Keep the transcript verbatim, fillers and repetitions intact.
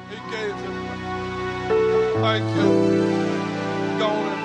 He gave it. Thank you. Go on and